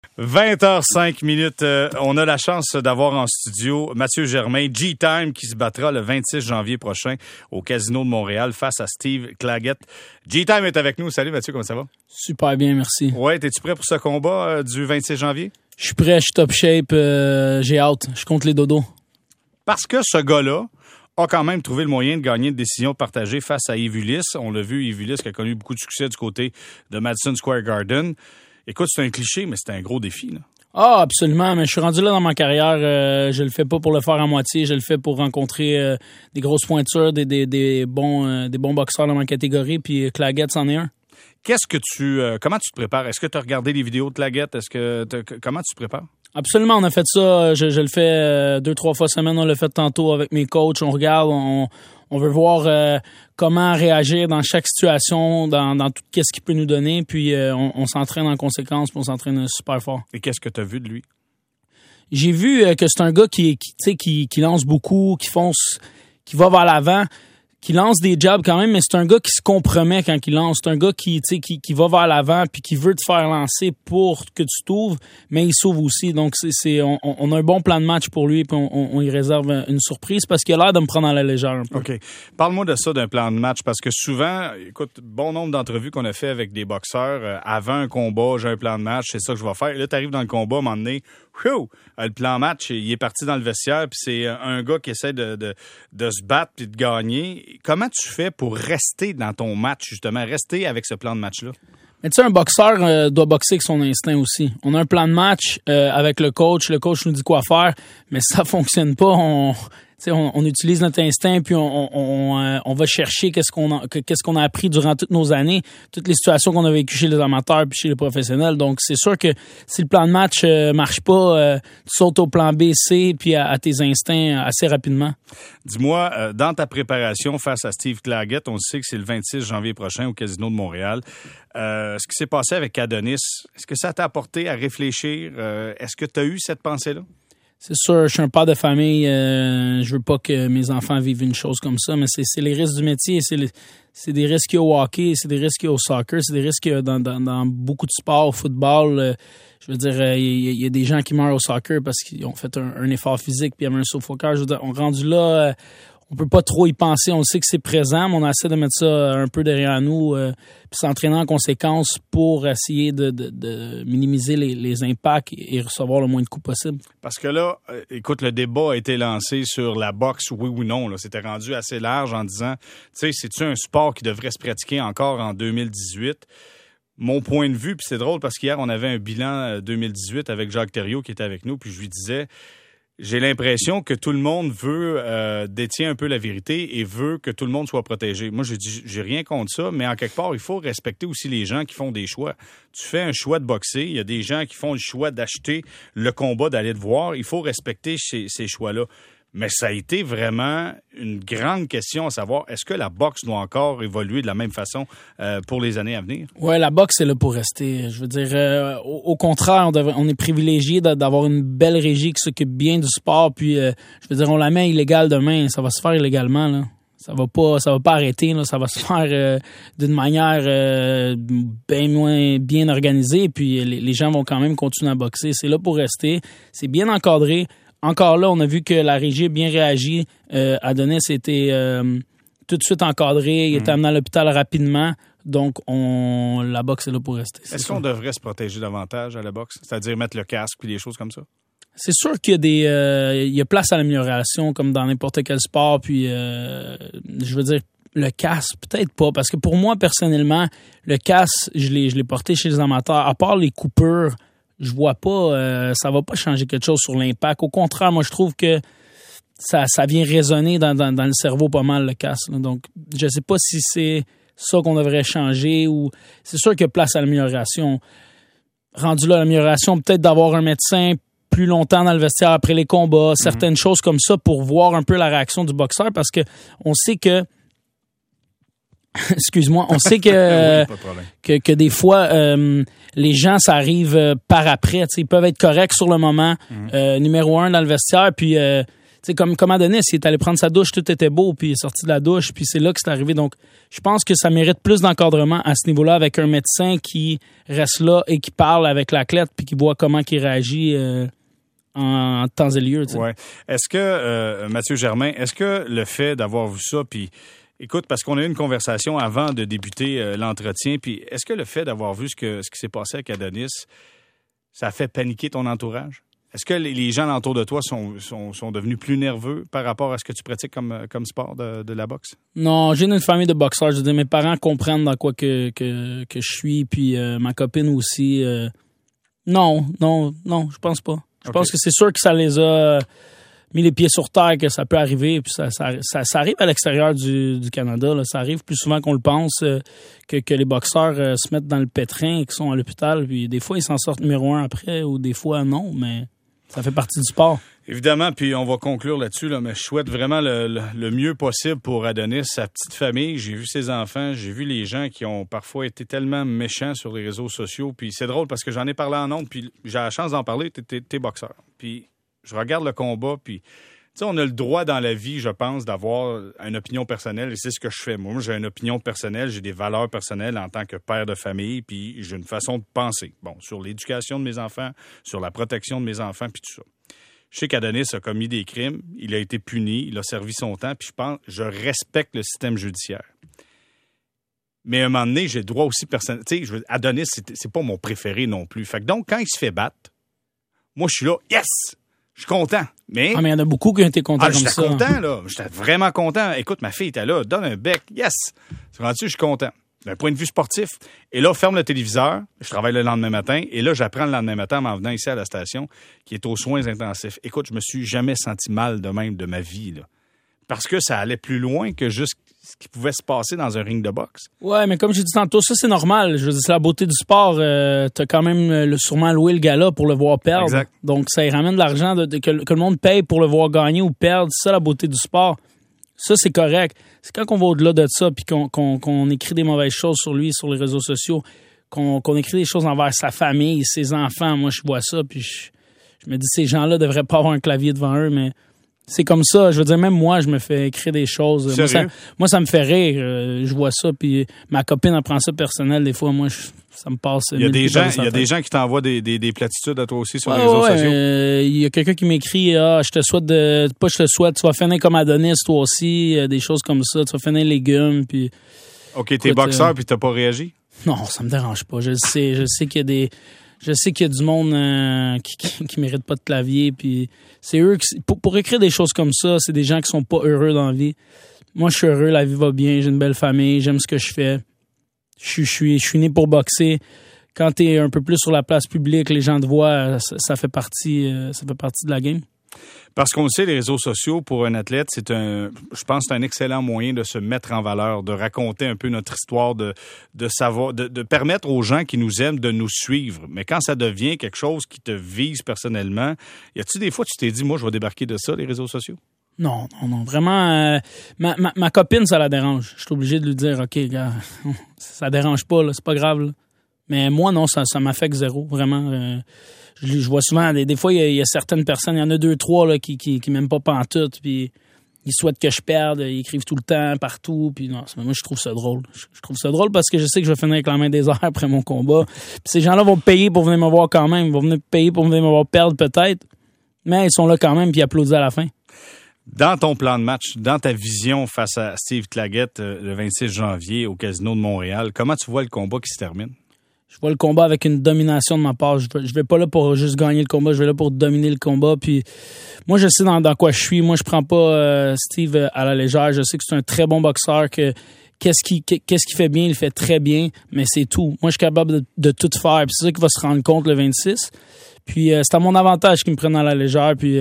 20h05. On a la chance d'avoir en studio Mathieu Germain, G-Time, qui se battra le 26 janvier prochain au Casino de Montréal face à Steve Claggett. G-Time est avec nous. Salut Mathieu, comment ça va? Super bien, merci. Ouais, t'es-tu prêt pour ce combat du 26 janvier? Je suis prêt, je suis top shape, j'ai hâte. Je compte les dodos. Parce que ce gars-là a quand même trouvé le moyen de gagner une décision partagée face à Yves Ulysse. On l'a vu, Yves Ulysse qui a connu beaucoup de succès du côté de Madison Square Garden. Écoute, c'est un cliché, mais c'est un gros défi, là. Ah, absolument, mais je suis rendu là dans ma carrière. Je le fais pas pour le faire à moitié, je le fais pour rencontrer des grosses pointures, des bons boxeurs dans ma catégorie, puis Claggett, c'en est un. Comment tu te prépares? Est-ce que tu as regardé les vidéos de Claggett? Comment tu te prépares? Absolument, on a fait ça. Je le fais 2-3 fois semaine. On l'a fait tantôt avec mes coachs. On regarde, on veut voir comment réagir dans chaque situation, dans tout ce qu'il peut nous donner. Puis on s'entraîne en conséquence, puis on s'entraîne super fort. Et qu'est-ce que tu as vu de lui? J'ai vu que c'est un gars qui lance beaucoup, qui fonce, qui va vers l'avant, qui lance des jabs quand même, mais c'est un gars qui se compromet quand il lance. C'est un gars qui va vers l'avant puis qui veut te faire lancer pour que tu t'ouvres, mais il s'ouvre aussi. Donc, on a un bon plan de match pour lui puis on y réserve une surprise parce qu'il a l'air de me prendre à la légère un peu. OK. Parle-moi de ça, d'un plan de match, parce que souvent, écoute, bon nombre d'entrevues qu'on a fait avec des boxeurs, avant un combat, j'ai un plan de match, c'est ça que je vais faire. Et là, tu arrives dans le combat, à un moment donné, le plan match, il est parti dans le vestiaire, puis c'est un gars qui essaie de se battre puis de gagner. Comment tu fais pour rester dans ton match, justement, rester avec ce plan de match-là? Mais tu sais, un boxeur doit boxer avec son instinct aussi. On a un plan de match avec le coach nous dit quoi faire, mais ça fonctionne pas. On utilise notre instinct puis on va chercher qu'est-ce qu'on a appris durant toutes nos années, toutes les situations qu'on a vécues chez les amateurs puis chez les professionnels. Donc c'est sûr que si le plan de match marche pas, tu sautes au plan B, C puis à tes instincts assez rapidement. Dis-moi, dans ta préparation face à Steve Claggett, on sait que c'est le 26 janvier prochain au Casino de Montréal. Ce qui s'est passé avec Adonis, est-ce que ça t'a apporté à réfléchir? Est-ce que tu as eu cette pensée-là? C'est sûr, je suis un père de famille. Je veux pas que mes enfants vivent une chose comme ça, mais c'est les risques du métier. C'est des risques qu'il y a au hockey, c'est des risques qu'il y a au soccer, c'est des risques qu'il y a dans beaucoup de sports, au football. Je veux dire, il y a des gens qui meurent au soccer parce qu'ils ont fait un effort physique puis il y avait un suffoqueur. Je veux dire, on est rendu là, on peut pas trop y penser. On sait que c'est présent, mais on essaie de mettre ça un peu derrière nous puis s'entraîner en conséquence pour essayer de minimiser les impacts et recevoir le moins de coups possible. Parce que là, écoute, le débat a été lancé sur la boxe, oui ou non. Là. C'était rendu assez large en disant, tu sais, c'est-tu un sport qui devrait se pratiquer encore en 2018? Mon point de vue, puis c'est drôle parce qu'hier, on avait un bilan 2018 avec Jacques Thériault qui était avec nous, puis je lui disais... J'ai l'impression que tout le monde détient un peu la vérité et veut que tout le monde soit protégé. Moi, j'ai rien contre ça, mais en quelque part, il faut respecter aussi les gens qui font des choix. Tu fais un choix de boxer, il y a des gens qui font le choix d'acheter le combat, d'aller te voir. Il faut respecter ces choix-là. Mais ça a été vraiment une grande question à savoir, est-ce que la boxe doit encore évoluer de la même façon pour les années à venir? Ouais, la boxe est là pour rester. Je veux dire, au contraire, on est privilégié d'avoir une belle régie qui s'occupe bien du sport. Puis, je veux dire, on la met illégale demain, ça va se faire illégalement, là. Ça va pas arrêter, là. Ça va se faire d'une manière bien organisée. Puis, les gens vont quand même continuer à boxer. C'est là pour rester. C'est bien encadré. Encore là, on a vu que la régie a bien réagi. Adonis était tout de suite encadré. Il était amené à l'hôpital rapidement. Donc, la boxe est là pour rester. Est-ce qu'on devrait se protéger davantage à la boxe? C'est-à-dire mettre le casque puis des choses comme ça? C'est sûr qu'il y a il y a place à l'amélioration comme dans n'importe quel sport. Puis, je veux dire, le casque, peut-être pas. Parce que pour moi, personnellement, le casque, je l'ai porté chez les amateurs. À part les coupures, je vois pas, ça va pas changer quelque chose sur l'impact. Au contraire, moi, je trouve que ça vient résonner dans le cerveau pas mal, le casque. Là. Donc, je sais pas si c'est ça qu'on devrait changer ou... C'est sûr qu'il y a place à l'amélioration. Rendu là, l'amélioration, peut-être d'avoir un médecin plus longtemps dans le vestiaire après les combats, certaines choses comme ça pour voir un peu la réaction du boxeur parce que on sait que excuse-moi, on sait que oui, que des fois les gens ça arrive par après, ils peuvent être corrects sur le moment, numéro 1 dans le vestiaire puis sais, comme Adonis, il est allé prendre sa douche, tout était beau, puis il est sorti de la douche, puis c'est là que c'est arrivé. Donc, je pense que ça mérite plus d'encadrement à ce niveau-là avec un médecin qui reste là et qui parle avec l'athlète, puis qui voit comment il réagit en temps et lieu. Ouais. Est-ce que, Mathieu Germain, est-ce que le fait d'avoir vu ça, puis écoute, parce qu'on a eu une conversation avant de débuter l'entretien, puis est-ce que le fait d'avoir vu ce qui s'est passé avec Adonis, ça a fait paniquer ton entourage? Est-ce que les gens autour de toi sont devenus plus nerveux par rapport à ce que tu pratiques comme sport de la boxe? Non, j'ai une famille de boxeurs. Je veux dire, mes parents comprennent dans quoi que je suis, puis ma copine aussi. Non, je pense pas. Je pense que c'est sûr que ça les a mis les pieds sur terre, que ça peut arriver. Puis ça arrive à l'extérieur du Canada. Là. Ça arrive plus souvent qu'on le pense que les boxeurs se mettent dans le pétrin et qu'ils sont à l'hôpital. Puis des fois, ils s'en sortent numéro 1 après, ou des fois, non, mais ça fait partie du sport. Évidemment, puis on va conclure là-dessus, là, mais je souhaite vraiment le mieux possible pour Adonis, sa petite famille. J'ai vu ses enfants, j'ai vu les gens qui ont parfois été tellement méchants sur les réseaux sociaux. Puis c'est drôle parce que j'en ai parlé en ondes, puis j'ai la chance d'en parler, t'es boxeur. Puis je regarde le combat, puis tu sais, on a le droit dans la vie, je pense, d'avoir une opinion personnelle, et c'est ce que je fais. Moi, j'ai une opinion personnelle, j'ai des valeurs personnelles en tant que père de famille, puis j'ai une façon de penser. Bon, sur l'éducation de mes enfants, sur la protection de mes enfants, puis tout ça. Je sais qu'Adonis a commis des crimes, il a été puni, il a servi son temps, puis je respecte le système judiciaire. Mais à un moment donné, j'ai le droit aussi personnel. Tu sais, Adonis, c'est pas mon préféré non plus. Fait que donc, quand il se fait battre, moi, je suis là, yes! Je suis content. Mais il y en a beaucoup qui ont été contents comme ça. J'étais content, là. J'étais vraiment content. Écoute, ma fille était là, donne un bec, yes! C'est rendu, je suis content. D'un point de vue sportif. Et là, ferme le téléviseur. Je travaille le lendemain matin. Et là, j'apprends le lendemain matin en m'en venant ici à la station, qui est aux soins intensifs. Écoute, je me suis jamais senti mal de même de ma vie, là. Parce que ça allait plus loin que juste ce qui pouvait se passer dans un ring de boxe. Ouais, mais comme j'ai dit tantôt, ça, c'est normal. Je veux dire, c'est la beauté du sport. T'as quand même sûrement loué le gars-là pour le voir perdre. Exact. Donc, ça y ramène de l'argent que le monde paye pour le voir gagner ou perdre. C'est ça, la beauté du sport. Ça, c'est correct. C'est quand on va au-delà de ça puis qu'on écrit des mauvaises choses sur lui, sur les réseaux sociaux, qu'on écrit des choses envers sa famille, ses enfants. Moi, je vois ça puis je me dis, ces gens-là devraient pas avoir un clavier devant eux, mais c'est comme ça. Je veux dire, même moi, je me fais écrire des choses. Moi, ça me fait rire. Je vois ça, puis ma copine apprend ça personnel. Des fois, moi, ça me passe. Il y a des gens qui t'envoient des platitudes à toi aussi sur les réseaux sociaux. Il y a quelqu'un qui m'écrit, je te souhaite tu vas finir comme Adonis, toi aussi, des choses comme ça. Tu vas finir légumes, puis. OK, t'es boxeur, puis t'as pas réagi? Non, ça me dérange pas. Je sais qu'il y a du monde qui mérite pas de clavier, puis c'est eux pour écrire des choses comme ça, c'est des gens qui sont pas heureux dans la vie. Moi, je suis heureux, la vie va bien, j'ai une belle famille, j'aime ce que je fais. Je suis né pour boxer. Quand t'es un peu plus sur la place publique, les gens te voient, ça fait partie de la game. Parce qu'on le sait, les réseaux sociaux, pour un athlète, je pense que c'est un excellent moyen de se mettre en valeur, de raconter un peu notre histoire, de savoir, de permettre aux gens qui nous aiment de nous suivre. Mais quand ça devient quelque chose qui te vise personnellement, y a-tu des fois tu t'es dit, moi, je vais débarquer de ça, les réseaux sociaux? Non. Vraiment, ma copine, ça la dérange. Je suis obligé de lui dire, OK, gars, ça dérange pas, là, c'est pas grave, là. Mais moi, non, ça m'affecte zéro, vraiment. Je vois souvent, des fois, il y a certaines personnes, il y en a 2-3 là, qui m'aiment pas pantoute, puis ils souhaitent que je perde, ils écrivent tout le temps, partout, puis non, moi, je trouve ça drôle. Je trouve ça drôle parce que je sais que je vais finir avec la main des airs après mon combat. Puis ces gens-là vont payer pour venir me voir quand même, ils vont venir payer pour venir me voir perdre peut-être, mais ils sont là quand même, puis ils applaudissent à la fin. Dans ton plan de match, dans ta vision face à Steve Claggett le 26 janvier au Casino de Montréal, comment tu vois le combat qui se termine? Je vois le combat avec une domination de ma part. Je vais pas là pour juste gagner le combat, je vais là pour dominer le combat. Puis moi, je sais dans quoi je suis. Moi, je prends pas Steve à la légère. Je sais que c'est un très bon boxeur, que qu'est-ce qu'il fait bien, il le fait très bien, mais c'est tout. Moi, je suis capable de tout faire. Puis c'est ça qu'il va se rendre compte le 26. Puis c'est à mon avantage qu'ils me prennent à la légère. Puis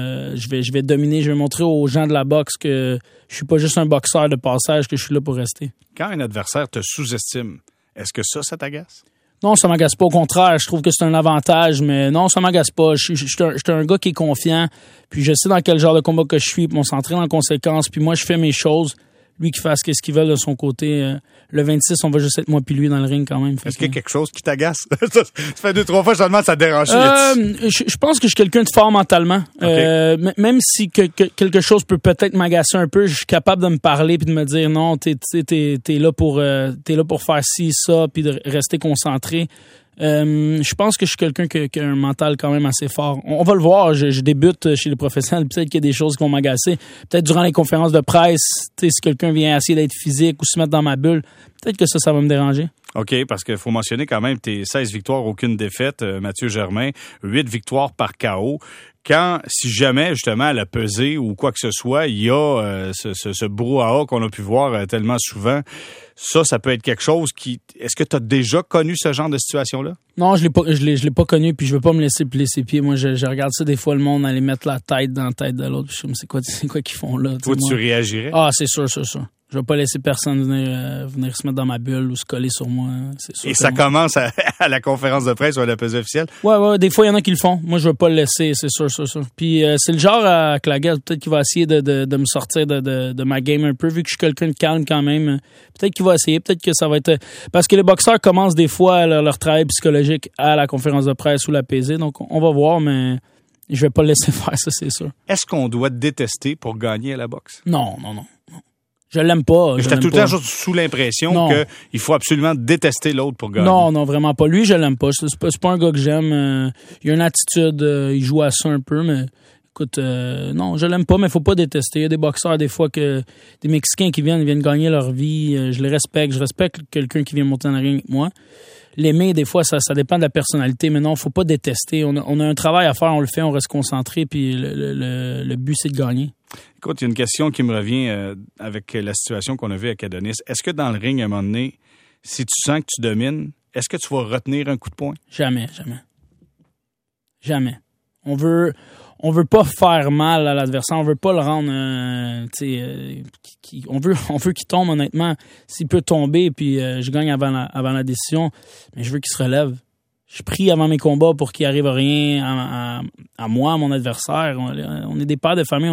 je vais dominer, je vais montrer aux gens de la boxe que je suis pas juste un boxeur de passage, que je suis là pour rester. Quand un adversaire te sous-estime, est-ce que ça t'agace? Non, ça m'agace pas. Au contraire, je trouve que c'est un avantage, mais non, ça m'agace pas. Je suis un gars qui est confiant, puis je sais dans quel genre de combat que je suis, puis on s'entraîne en conséquence, puis moi, je fais mes choses. lui qui fasse ce qu'il veut de son côté. Le 26, on va juste être moi puis lui dans le ring quand même. Est-ce qu'il y a quelque chose qui t'agace? Ça fait 2-3 fois, je te demande, ça te dérange. Je pense que je suis quelqu'un de fort mentalement. Okay. Même si quelque chose peut peut-être m'agacer un peu, je suis capable de me parler puis de me dire non, t'es là pour faire ci, ça, puis de rester concentré. Je pense que je suis quelqu'un qui a un mental quand même assez fort. On va le voir, je débute chez les professionnels, peut-être qu'il y a des choses qui vont m'agacer. Peut-être durant les conférences de presse, si quelqu'un vient essayer d'être physique ou se mettre dans ma bulle, peut-être que ça va me déranger. OK, parce qu'il faut mentionner quand même tes 16 victoires, aucune défaite, Mathieu Germain, 8 victoires par KO. Si jamais, justement, elle a pesé ou quoi que ce soit, il y a ce brouhaha qu'on a pu voir tellement souvent. Ça peut être quelque chose qui... Est-ce que tu as déjà connu ce genre de situation-là? Non, je l'ai pas connu, puis je veux pas me laisser ses pieds. Moi, je regarde ça des fois, le monde aller mettre la tête dans la tête de l'autre. Je me dis, c'est quoi qu'ils font là? Toi, tu réagirais? Ah, c'est sûr. Je vais pas laisser personne venir se mettre dans ma bulle ou se coller sur moi. C'est sûr. Et ça commence à la conférence de presse ou à la pesée officielle? Ouais, des fois, il y en a qui le font. Moi, je veux pas le laisser, c'est sûr. Puis, c'est le genre à Claguette, peut-être qu'il va essayer de me sortir de ma game un peu, vu que je suis quelqu'un de calme quand même. Peut-être qu'il va essayer, peut-être que ça va être... Parce que les boxeurs commencent des fois leur travail psychologique à la conférence de presse ou la pesée, donc on va voir, mais... Je vais pas le laisser faire ça, c'est sûr. Est-ce qu'on doit détester pour gagner à la boxe? Non. Je l'aime pas. J'étais tout le temps sous l'impression qu'il faut absolument détester l'autre pour gagner. Non, vraiment pas. Lui, je l'aime pas. C'est pas un gars que j'aime. Il a une attitude, il joue à ça un peu, mais écoute, non, je l'aime pas, mais faut pas détester. Il y a des boxeurs, des fois, des Mexicains qui viennent gagner leur vie. Je les respecte. Je respecte quelqu'un qui vient monter dans le ring avec moi. L'aimer, des fois, ça dépend de la personnalité, mais non, faut pas détester. On a un travail à faire, on le fait, on reste concentré, puis le but, c'est de gagner. Écoute, il y a une question qui me revient avec la situation qu'on a vue avec Adonis. Est-ce que dans le ring, à un moment donné, si tu sens que tu domines, est-ce que tu vas retenir un coup de poing? Jamais. On veut pas faire mal à l'adversaire, on veut pas le rendre, on veut qu'il tombe, honnêtement. S'il peut tomber, puis je gagne avant la décision, mais je veux qu'il se relève. Je prie avant mes combats pour qu'il arrive rien à moi, à mon adversaire. On est des pères de famille,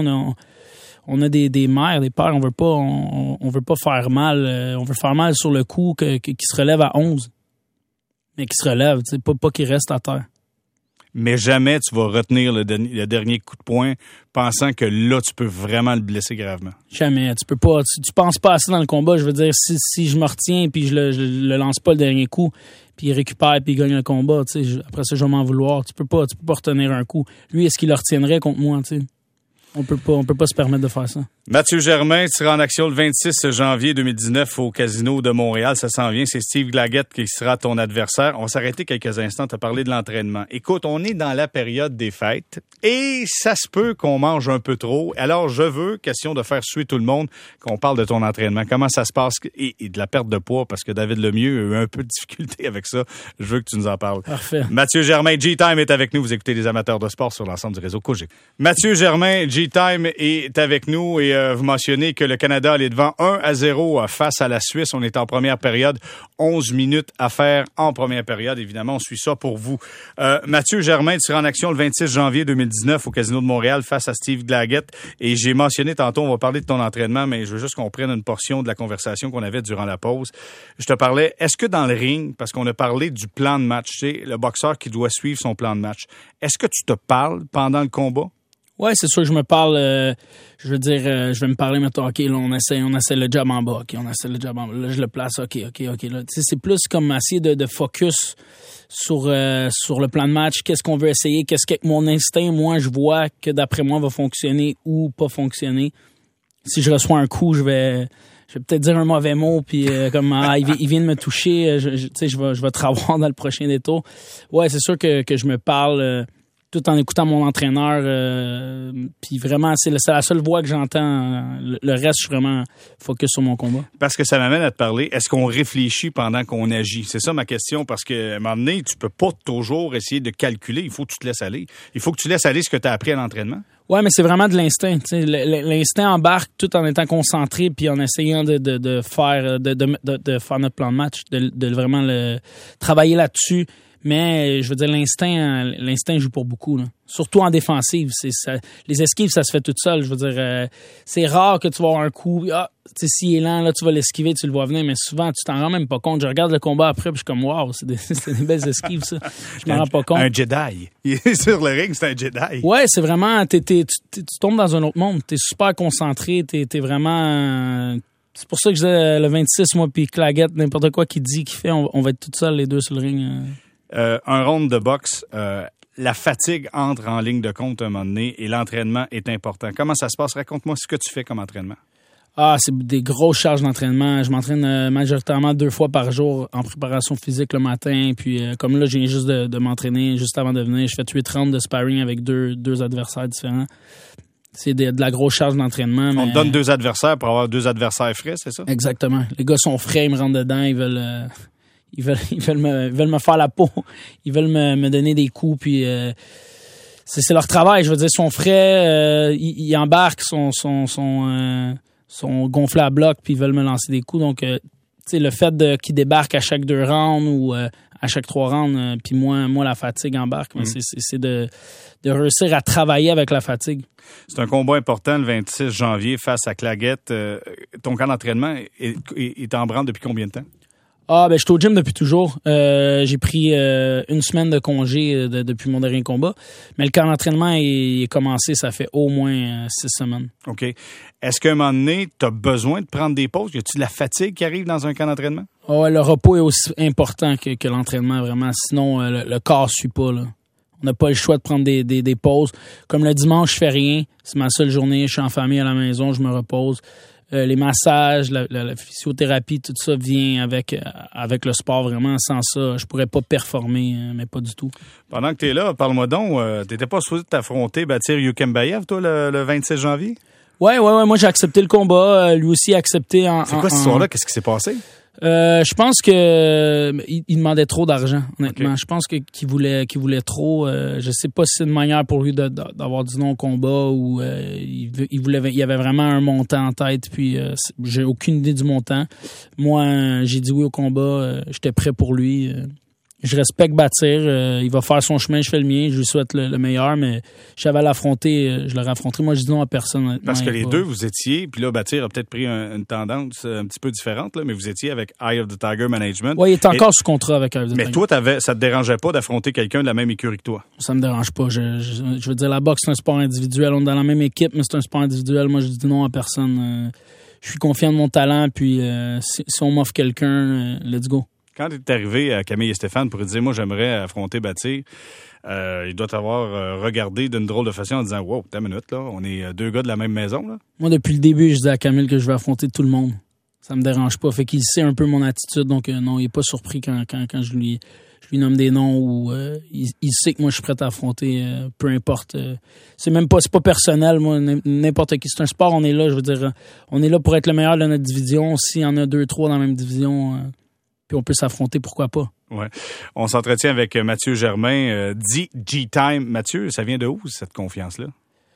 on a des mères, des pères, on veut pas faire mal. On veut faire mal sur le coup, qu'il se relève à 11. Mais qu'il se relève, pas qu'il reste à terre. Mais jamais tu vas retenir le dernier coup de poing pensant que là, tu peux vraiment le blesser gravement. Jamais. Tu peux pas. Tu penses pas assez dans le combat. Je veux dire, si je me retiens puis je le lance pas le dernier coup, puis il récupère puis il gagne le combat, après ça, je vais m'en vouloir. Tu peux pas retenir un coup. Lui, est-ce qu'il le retiendrait contre moi, tu sais? On peut pas se permettre de faire ça. Mathieu Germain sera en action le 26 janvier 2019 au Casino de Montréal. Ça s'en vient. C'est Steve Claguette qui sera ton adversaire. On va s'arrêter quelques instants. Tu as parlé de l'entraînement. Écoute, on est dans la période des fêtes et ça se peut qu'on mange un peu trop. Alors, je veux, question de faire suer tout le monde, qu'on parle de ton entraînement. Comment ça se passe et de la perte de poids parce que David Lemieux a eu un peu de difficulté avec ça. Je veux que tu nous en parles. Parfait. Mathieu Germain, G-Time est avec nous. Vous écoutez les amateurs de sport sur l'ensemble du réseau Cogeco. Mathieu Germain, G-Time est avec nous et vous mentionnez que le Canada est devant 1-0 face à la Suisse. On est en première période. 11 minutes à faire en première période. Évidemment, on suit ça pour vous. Mathieu Germain, tu seras en action le 26 janvier 2019 au Casino de Montréal face à Steve Claguette. Et j'ai mentionné tantôt, on va parler de ton entraînement, mais je veux juste qu'on prenne une portion de la conversation qu'on avait durant la pause. Je te parlais, est-ce que dans le ring, parce qu'on a parlé du plan de match, tu sais, le boxeur qui doit suivre son plan de match, est-ce que tu te parles pendant le combat? Ouais, c'est sûr que je me parle, je veux dire, je vais me parler, mettons, OK, là, on essaie le job en bas, OK, on essaie le job en bas, là, je le place, OK, là. Tu sais, c'est plus comme essayer de focus sur le plan de match, qu'est-ce qu'on veut essayer, qu'est-ce que mon instinct, moi, je vois que d'après moi va fonctionner ou pas fonctionner. Si je reçois un coup, je vais peut-être dire un mauvais mot, puis comme il vient de me toucher, tu sais, je vais te revoir dans le prochain détour. Ouais, c'est sûr que je me parle tout en écoutant mon entraîneur. Puis vraiment, c'est la seule voix que j'entends. Le reste, je suis vraiment focus sur mon combat. Parce que ça m'amène à te parler. Est-ce qu'on réfléchit pendant qu'on agit? C'est ça ma question, parce qu'à un moment donné, tu peux pas toujours essayer de calculer. Il faut que tu te laisses aller. Il faut que tu laisses aller ce que tu as appris à l'entraînement. Ouais, mais c'est vraiment de l'instinct. L'instinct embarque tout en étant concentré puis en essayant de faire notre plan de match, de vraiment travailler là-dessus. Mais je veux dire, l'instinct joue pour beaucoup, là. Surtout en défensive. Les esquives, ça se fait tout seul. Je veux dire, c'est rare que tu vas avoir un coup. Ah, tu sais, s'il est lent, là, tu vas l'esquiver, tu le vois venir. Mais souvent, tu t'en rends même pas compte. Je regarde le combat après, puis je suis comme, wow, c'est des belles esquives, ça. Je m'en rends pas compte. Un Jedi. Il est sur le ring, c'est un Jedi. Ouais, c'est vraiment, tu tombes dans un autre monde. T'es super concentré. T'es vraiment. C'est pour ça que je disais le 26, moi, puis Claggett, n'importe quoi qu'il dit, qu'il fait, on va être tout seuls, les deux, sur le ring. Un round de boxe, la fatigue entre en ligne de compte à un moment donné et l'entraînement est important. Comment ça se passe? Raconte-moi ce que tu fais comme entraînement. Ah, c'est des grosses charges d'entraînement. Je m'entraîne majoritairement 2 fois par jour en préparation physique le matin. Puis comme là, je viens juste de m'entraîner juste avant de venir. Je fais 8 rounds de sparring avec deux adversaires différents. C'est de la grosse charge d'entraînement. On te donne 2 adversaires pour avoir 2 adversaires frais, c'est ça? Exactement. Les gars sont frais, ils me rentrent dedans, ils veulent me faire la peau. Ils veulent me donner des coups, puis c'est leur travail. Je veux dire, ils sont frais, ils embarquent, sont gonflés à bloc, puis ils veulent me lancer des coups. Donc, tu sais, le fait qu'ils débarquent à chaque 2 rounds ou à chaque 3 rounds, puis moi, la fatigue embarque. C'est de réussir à travailler avec la fatigue. C'est un combat important le 26 janvier face à Claggett. Ton camp d'entraînement est en branle depuis combien de temps? Ah, ben, je suis au gym depuis toujours. J'ai pris 1 semaine de congé depuis mon dernier combat. Mais le camp d'entraînement est commencé, ça fait au moins 6 semaines. OK. Est-ce qu'à un moment donné, tu as besoin de prendre des pauses? Y a-tu de la fatigue qui arrive dans un camp d'entraînement? Ah ouais, le repos est aussi important que l'entraînement, vraiment. Sinon, le corps ne suit pas, là. On n'a pas le choix de prendre des pauses. Comme le dimanche, je fais rien. C'est ma seule journée. Je suis en famille à la maison, je me repose. Les massages, la physiothérapie, tout ça vient avec le sport. Vraiment, sans ça, je pourrais pas performer, mais pas du tout. Pendant que tu es là, parle-moi donc. T'étais pas supposé t'affronter Batir Yukembayev, toi, le 26 janvier? Ouais. Moi, j'ai accepté le combat. Lui aussi a accepté. C'est quoi cette histoire-là? Qu'est-ce qui s'est passé? Je pense que il demandait trop d'argent, honnêtement. Okay. Je pense qu'il voulait trop. Je sais pas si c'est une manière pour lui d'avoir dit non au combat ou il y avait vraiment un montant en tête. Puis j'ai aucune idée du montant. Moi, j'ai dit oui au combat. J'étais prêt pour lui. Je respecte Batir. Il va faire son chemin, je fais le mien. Je lui souhaite le meilleur, mais j'avais à l'affronter. Je l'aurais affronté. Moi, je dis non à personne. Parce que les deux, vous étiez, puis là, Batir a peut-être pris une tendance un petit peu différente, là, mais vous étiez avec Eye of the Tiger Management. Oui, il est encore sous contrat avec Eye of the Tiger. Mais toi, ça te dérangeait pas d'affronter quelqu'un de la même écurie que toi? Ça me dérange pas. Je veux dire, la boxe, c'est un sport individuel. On est dans la même équipe, mais c'est un sport individuel. Moi, je dis non à personne. Je suis confiant de mon talent, puis si on m'offre quelqu'un, let's go. Quand tu es arrivé à Camille et Stéphane pour dire « Moi, j'aimerais affronter Batir », il doit t'avoir regardé d'une drôle de façon en disant « Wow, t'as une minute, là, on est 2 gars de la même maison. » là. Moi, depuis le début, je disais à Camille que je vais affronter tout le monde. Ça me dérange pas. Fait qu'il sait un peu mon attitude, donc non, il est pas surpris quand je lui nomme des noms ou il sait que moi, je suis prêt à affronter, peu importe. C'est pas personnel, moi, n'importe qui. C'est un sport, on est là, je veux dire, on est là pour être le meilleur de notre division. S'il y en a 2, 3 dans la même division... puis on peut s'affronter, pourquoi pas? Ouais. On s'entretient avec Mathieu Germain, dit G-Time. Mathieu, ça vient de où, cette confiance-là?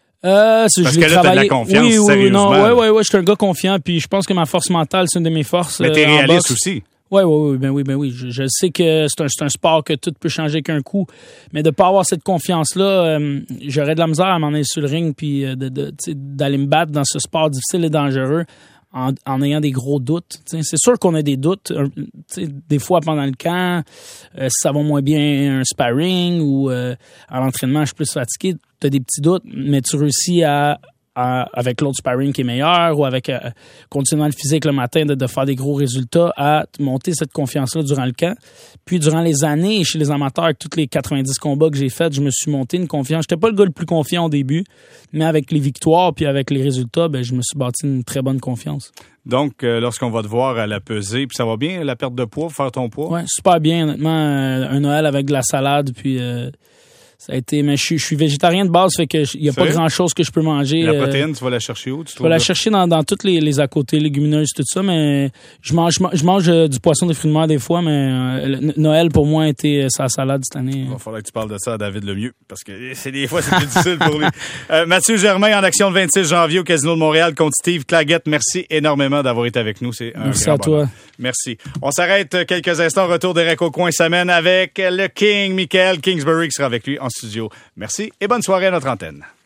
Parce que là, t'as de la confiance, sérieusement. Oui, je suis un gars confiant, puis je pense que ma force mentale, c'est une de mes forces. Mais t'es réaliste aussi. Ben oui. Je sais que c'est un sport que tout peut changer qu'un coup, mais de pas avoir cette confiance-là, j'aurais de la misère à m'en aller sur le ring, puis d'aller me battre dans ce sport difficile et dangereux. En ayant des gros doutes. T'sais. C'est sûr qu'on a des doutes. Des fois, pendant le camp, si ça va moins bien un sparring ou à l'entraînement, je suis plus fatigué, tu as des petits doutes, mais tu réussis avec l'autre sparring qui est meilleur ou avec continuant le physique le matin de faire des gros résultats, à monter cette confiance-là durant le camp. Puis durant les années, chez les amateurs, avec tous les 90 combats que j'ai faits, je me suis monté une confiance. J'étais pas le gars le plus confiant au début, mais avec les victoires puis avec les résultats, je me suis bâti une très bonne confiance. Donc, lorsqu'on va te voir à la pesée, puis ça va bien, la perte de poids, faire ton poids? Oui, super bien, honnêtement. Un Noël avec de la salade, puis... Ça a été, mais je suis végétarien de base, fait que il y a pas grand chose que je peux manger. La protéine, tu vas la chercher où? Je vais la chercher dans toutes les à côté, légumineuses, tout ça, mais je mange du poisson, des fruits de mer des fois, mais Noël pour moi a été sa salade cette année. Il va falloir que tu parles de ça à David Lemieux, parce que des fois c'est plus difficile pour lui. Mathieu Germain en action le 26 janvier au Casino de Montréal contre Steve Claggett. Merci énormément d'avoir été avec nous. C'est un Merci grand à toi. bonheur. Merci. On s'arrête quelques instants. Retour d'Éric Aucoin s'amène avec le King, Michael Kingsbury, qui sera avec lui en studio. Merci et bonne soirée à notre antenne.